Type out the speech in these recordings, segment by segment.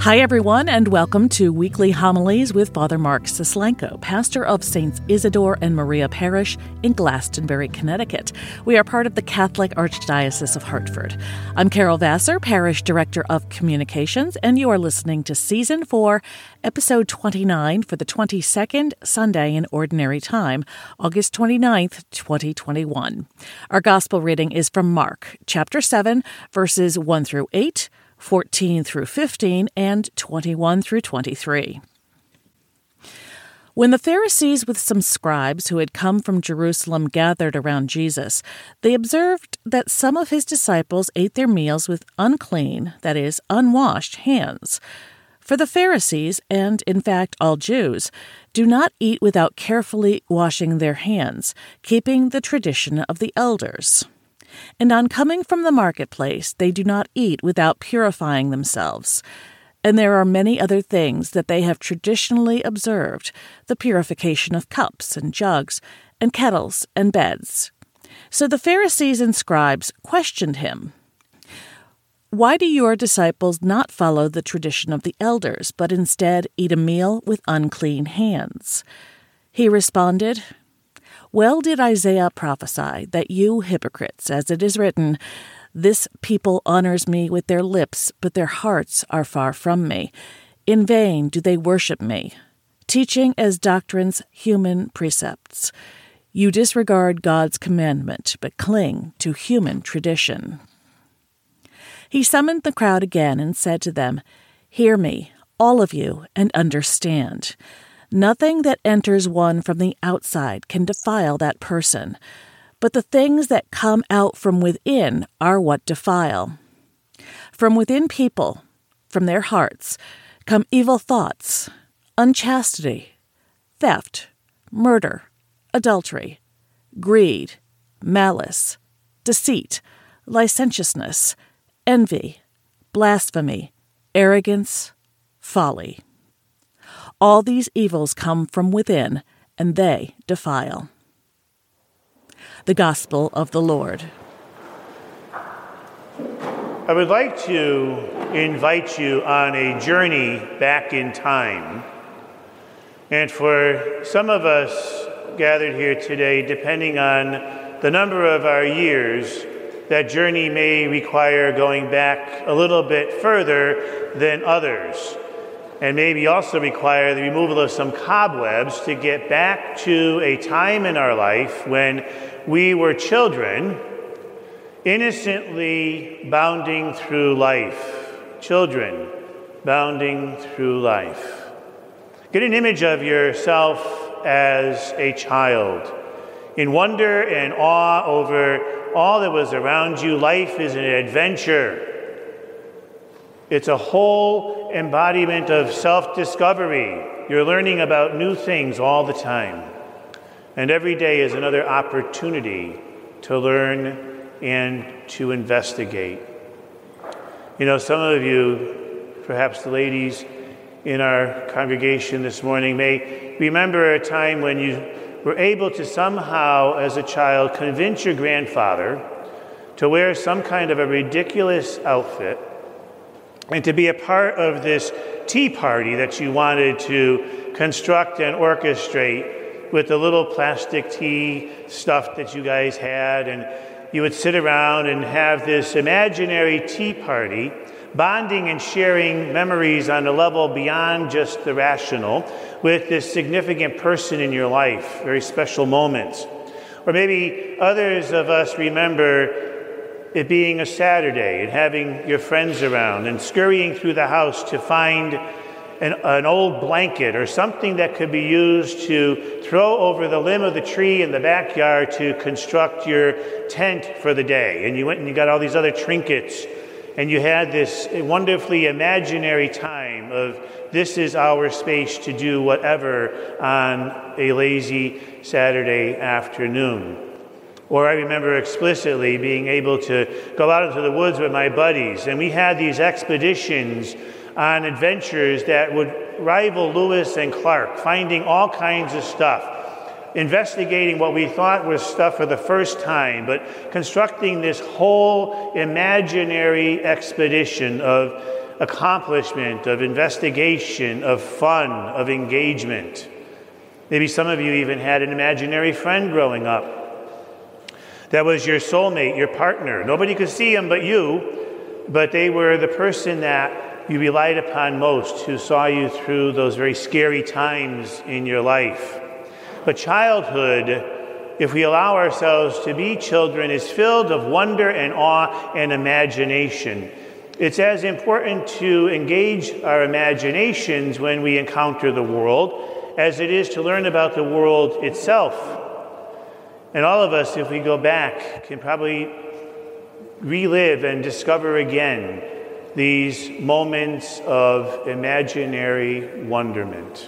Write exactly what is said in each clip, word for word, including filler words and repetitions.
Hi, everyone, and welcome to Weekly Homilies with Father Mark Sislenko, pastor of Saints Isidore and Maria Parish in Glastonbury, Connecticut. We are part of the Catholic Archdiocese of Hartford. I'm Carol Vassar, Parish Director of Communications, and you are listening to Season four, Episode twenty-nine for the twenty-second Sunday in Ordinary Time, August twenty-ninth, twenty twenty-one. Our Gospel reading is from Mark, chapter seven, verses one through eight, fourteen through fifteen, and twenty-one through twenty-three. When the Pharisees with some scribes who had come from Jerusalem gathered around Jesus, they observed that some of his disciples ate their meals with unclean, that is, unwashed hands. For the Pharisees, and in fact all Jews, do not eat without carefully washing their hands, keeping the tradition of the elders. And on coming from the marketplace, they do not eat without purifying themselves. And there are many other things that they have traditionally observed, the purification of cups and jugs and kettles and beds. So the Pharisees and scribes questioned him. Why do your disciples not follow the tradition of the elders, but instead eat a meal with unclean hands? He responded, Well did Isaiah prophesy that you hypocrites, as it is written, This people honors me with their lips, but their hearts are far from me. In vain do they worship me, teaching as doctrines human precepts. You disregard God's commandment, but cling to human tradition. He summoned the crowd again and said to them, Hear me, all of you, and understand. Nothing that enters one from the outside can defile that person, but the things that come out from within are what defile. From within people, from their hearts, come evil thoughts, unchastity, theft, murder, adultery, greed, malice, deceit, licentiousness, envy, blasphemy, arrogance, folly. All these evils come from within, and they defile. The Gospel of the Lord. I would like to invite you on a journey back in time. And for some of us gathered here today, depending on the number of our years, that journey may require going back a little bit further than others, and maybe also require the removal of some cobwebs to get back to a time in our life when we were children, innocently bounding through life. Children bounding through life. Get an image of yourself as a child. In wonder and awe over all that was around you, life is an adventure. It's a whole embodiment of self-discovery. You're learning about new things all the time. And every day is another opportunity to learn and to investigate. You know, some of you, perhaps the ladies in our congregation this morning, may remember a time when you were able to somehow, as a child, convince your grandfather to wear some kind of a ridiculous outfit and to be a part of this tea party that you wanted to construct and orchestrate with the little plastic tea stuff that you guys had. And you would sit around and have this imaginary tea party, bonding and sharing memories on a level beyond just the rational with this significant person in your life, very special moments. Or maybe others of us remember it being a Saturday and having your friends around and scurrying through the house to find an, an old blanket or something that could be used to throw over the limb of the tree in the backyard to construct your tent for the day. And you went and you got all these other trinkets, and you had this wonderfully imaginary time of this is our space to do whatever on a lazy Saturday afternoon. Or I remember explicitly being able to go out into the woods with my buddies, and we had these expeditions on adventures that would rival Lewis and Clark, finding all kinds of stuff, investigating what we thought was stuff for the first time, but constructing this whole imaginary expedition of accomplishment, of investigation, of fun, of engagement. Maybe some of you even had an imaginary friend growing up that was your soulmate, your partner. Nobody could see him but you, but they were the person that you relied upon most, who saw you through those very scary times in your life. But childhood, if we allow ourselves to be children, is filled of wonder and awe and imagination. It's as important to engage our imaginations when we encounter the world as it is to learn about the world itself. And all of us, if we go back, can probably relive and discover again these moments of imaginary wonderment.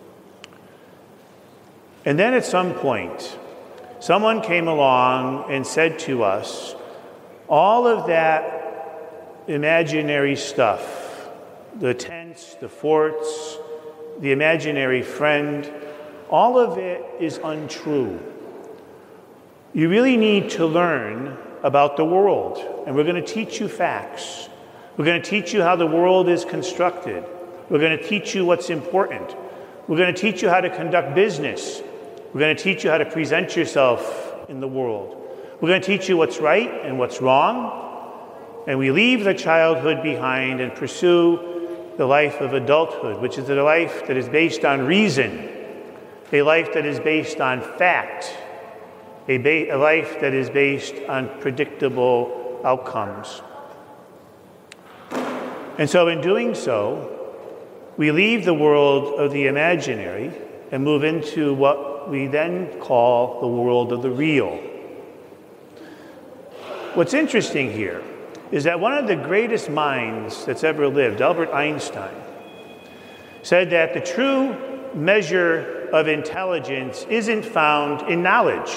And then at some point, someone came along and said to us, all of that imaginary stuff, the tents, the forts, the imaginary friend, all of it is untrue. You really need to learn about the world, and we're going to teach you facts. We're going to teach you how the world is constructed. We're going to teach you what's important. We're going to teach you how to conduct business. We're going to teach you how to present yourself in the world. We're going to teach you what's right and what's wrong. And we leave the childhood behind and pursue the life of adulthood, which is a life that is based on reason, a life that is based on fact, a, ba- a life that is based on predictable outcomes. And so in doing so, we leave the world of the imaginary and move into what we then call the world of the real. What's interesting here is that one of the greatest minds that's ever lived, Albert Einstein, said that the true measure of intelligence isn't found in knowledge.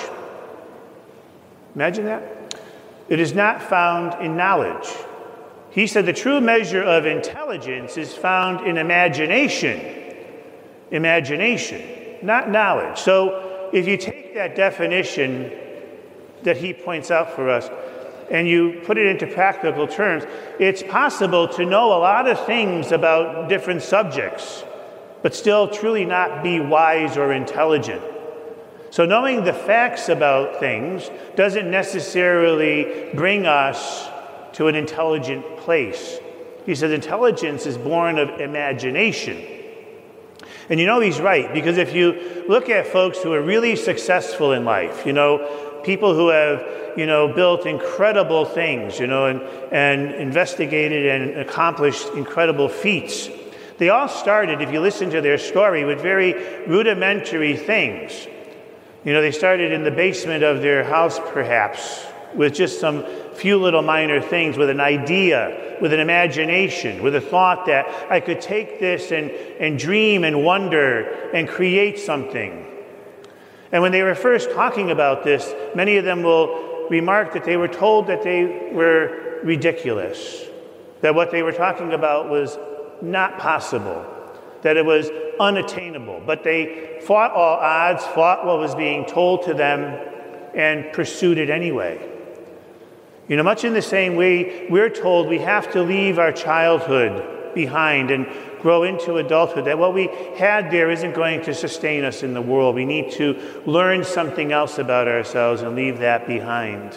Imagine that. It is not found in knowledge. He said the true measure of intelligence is found in imagination. Imagination, not knowledge. So if you take that definition that he points out for us, and you put it into practical terms, it's possible to know a lot of things about different subjects, but still truly not be wise or intelligent. So knowing the facts about things doesn't necessarily bring us to an intelligent place. He says intelligence is born of imagination. And you know he's right, because if you look at folks who are really successful in life, you know, people who have, you know, built incredible things, you know, and, and investigated and accomplished incredible feats. They all started, if you listen to their story, with very rudimentary things. You know, they started in the basement of their house, perhaps, with just some few little minor things, with an idea, with an imagination, with a thought that I could take this and, and dream and wonder and create something. And when they were first talking about this, many of them will remark that they were told that they were ridiculous, that what they were talking about was not possible, that it was unattainable. But they fought all odds, fought what was being told to them, and pursued it anyway. You know, much in the same way, we're told we have to leave our childhood behind and grow into adulthood, that what we had there isn't going to sustain us in the world. We need to learn something else about ourselves and leave that behind.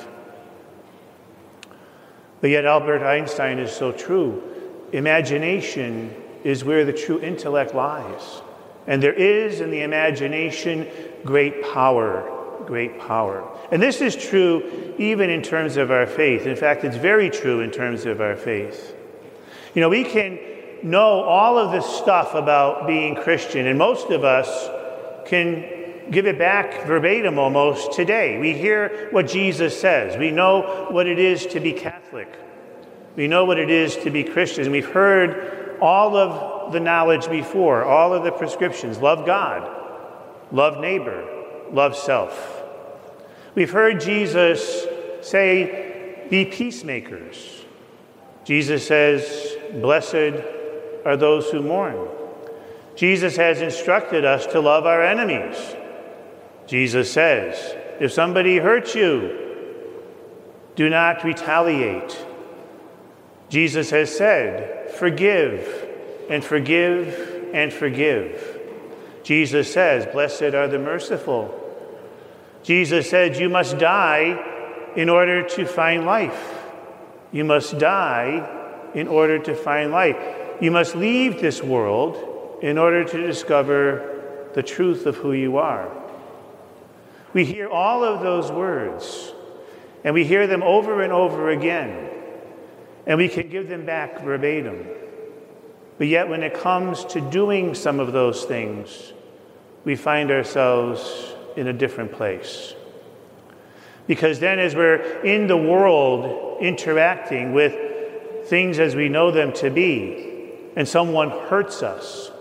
But yet Albert Einstein is so true. Imagination is where the true intellect lies. And there is in the imagination great power, great power. And this is true even in terms of our faith. In fact, it's very true in terms of our faith. You know, we can know all of this stuff about being Christian, and most of us can give it back verbatim almost today. We hear what Jesus says. We know what it is to be Catholic. We know what it is to be Christian. We've heard all of the knowledge before, all of the prescriptions. Love God, love neighbor, love self. We've heard Jesus say, be peacemakers. Jesus says, blessed are those who mourn. Jesus has instructed us to love our enemies. Jesus says, if somebody hurts you, do not retaliate. Jesus has said, forgive and forgive and forgive. Jesus says, blessed are the merciful. Jesus said, you must die in order to find life. You must die in order to find life. You must leave this world in order to discover the truth of who you are. We hear all of those words, and we hear them over and over again, and we can give them back verbatim. But yet when it comes to doing some of those things, we find ourselves in a different place. Because then as we're in the world interacting with things as we know them to be, and someone hurts us,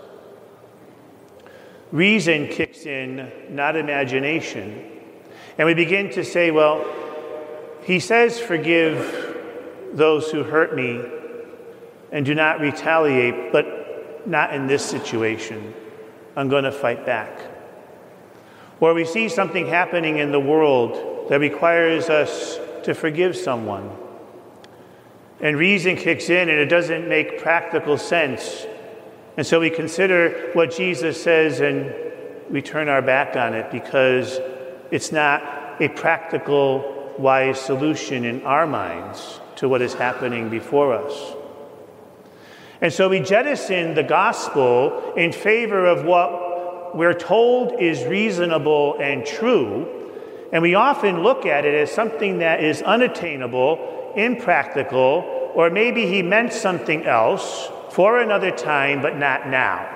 reason kicks in, not imagination. And we begin to say, well, he says, forgive those who hurt me and do not retaliate, but not in this situation. I'm going to fight back. Or we see something happening in the world that requires us to forgive someone. And reason kicks in and it doesn't make practical sense. And so we consider what Jesus says and we turn our back on it because it's not a practical, wise solution in our minds to what is happening before us. And so we jettison the gospel in favor of what we're told is reasonable and true, and we often look at it as something that is unattainable, impractical, or maybe he meant something else for another time, but not now.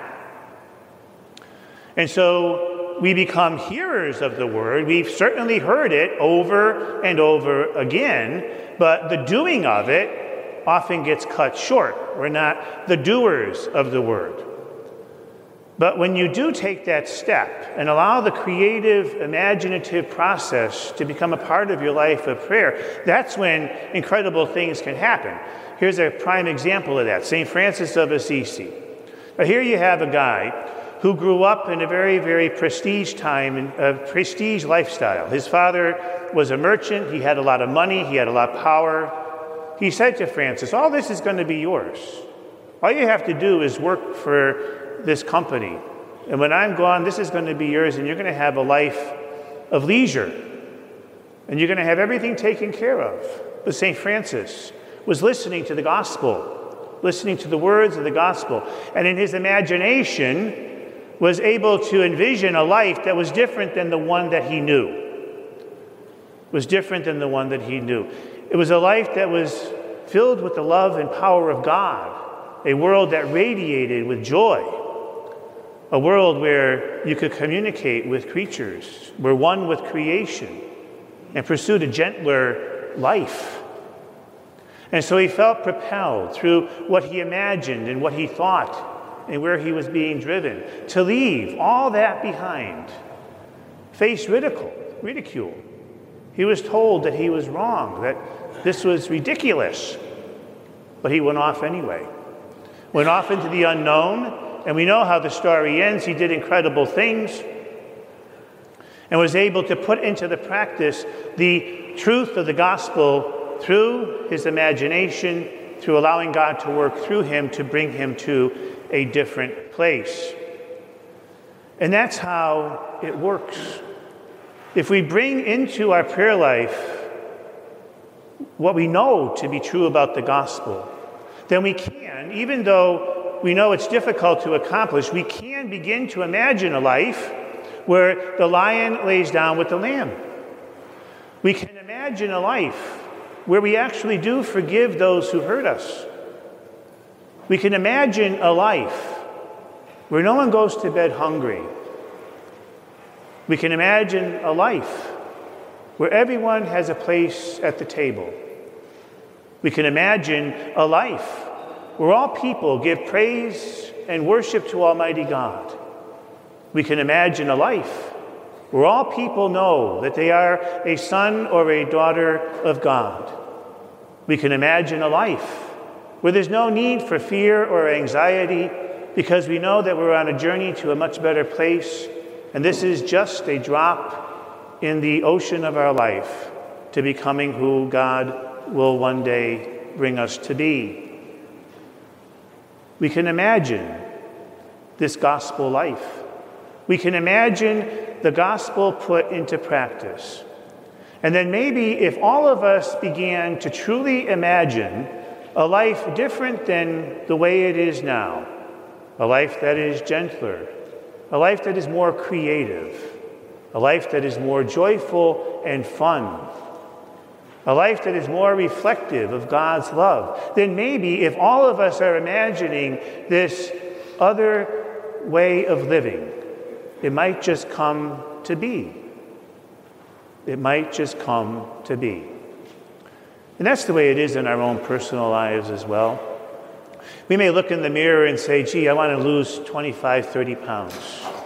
And so we become hearers of the word. We've certainly heard it over and over again, but the doing of it often gets cut short. We're not the doers of the word. But when you do take that step and allow the creative, imaginative process to become a part of your life of prayer, that's when incredible things can happen. Here's a prime example of that, Saint Francis of Assisi. Now here you have a guy who grew up in a very, very prestige time, a prestige lifestyle. His father was a merchant. He had a lot of money. He had a lot of power. He said to Francis, all this is going to be yours. All you have to do is work for this company. And when I'm gone, this is going to be yours, and you're going to have a life of leisure. And you're going to have everything taken care of. But Saint Francis was listening to the gospel, listening to the words of the gospel. And in his imagination, was able to envision a life that was different than the one that he knew. Was different than the one that he knew. It was a life that was filled with the love and power of God, a world that radiated with joy, a world where you could communicate with creatures, were one with creation, and pursued a gentler life. And so he felt propelled through what he imagined and what he thought and where he was being driven to leave all that behind, face ridicule, ridicule. He was told that he was wrong, that this was ridiculous, but he went off anyway. Went off into the unknown, and we know how the story ends. He did incredible things and was able to put into the practice the truth of the gospel through his imagination, through allowing God to work through him to bring him to a different place. And that's how it works. If we bring into our prayer life what we know to be true about the gospel, then we can, even though we know it's difficult to accomplish, we can begin to imagine a life where the lion lays down with the lamb. We can imagine a life where we actually do forgive those who hurt us. We can imagine a life where no one goes to bed hungry. We can imagine a life where everyone has a place at the table. We can imagine a life where all people give praise and worship to Almighty God. We can imagine a life where all people know that they are a son or a daughter of God. We can imagine a life where there's no need for fear or anxiety because we know that we're on a journey to a much better place, and this is just a drop in the ocean of our life to becoming who God will one day bring us to be. We can imagine this gospel life. We can imagine the gospel put into practice. And then maybe if all of us began to truly imagine a life different than the way it is now, a life that is gentler, a life that is more creative, a life that is more joyful and fun, a life that is more reflective of God's love, then maybe if all of us are imagining this other way of living, it might just come to be. It might just come to be. And that's the way it is in our own personal lives as well. We may look in the mirror and say, gee, I want to lose twenty-five, thirty pounds.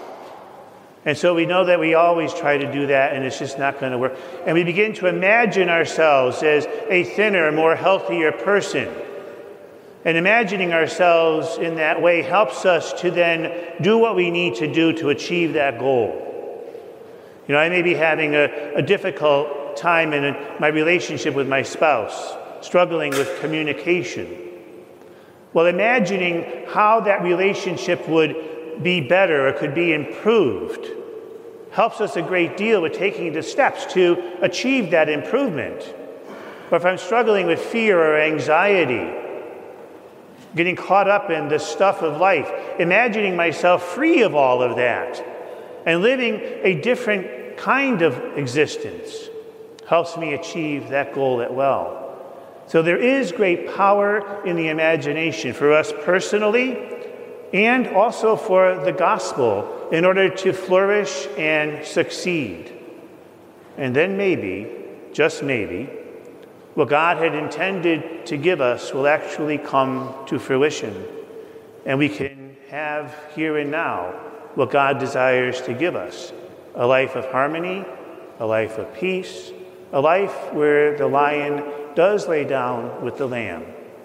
And so we know that we always try to do that, and it's just not going to work. And we begin to imagine ourselves as a thinner, more healthier person. And imagining ourselves in that way helps us to then do what we need to do to achieve that goal. You know, I may be having a, a difficult time in my relationship with my spouse, struggling with communication. Well, imagining how that relationship would be better or could be improved helps us a great deal with taking the steps to achieve that improvement. Or if I'm struggling with fear or anxiety, getting caught up in the stuff of life, imagining myself free of all of that and living a different kind of existence helps me achieve that goal as well. So there is great power in the imagination for us personally and also for the gospel in order to flourish and succeed. And then maybe, just maybe, what God had intended to give us will actually come to fruition. And we can have here and now what God desires to give us. A life of harmony, a life of peace, a life where the lion does lay down with the lamb.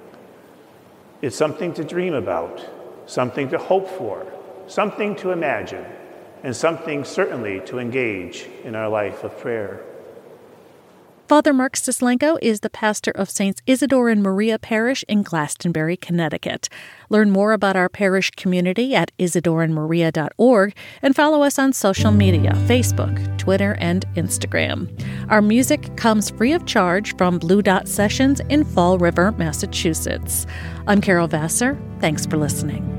It's something to dream about, something to hope for, something to imagine, and something certainly to engage in our life of prayer. Father Mark Stislenko is the pastor of Saints Isidore and Maria Parish in Glastonbury, Connecticut. Learn more about our parish community at isidore and maria dot org and follow us on social media, Facebook, Twitter, and Instagram. Our music comes free of charge from Blue Dot Sessions in Fall River, Massachusetts. I'm Carol Vassar. Thanks for listening.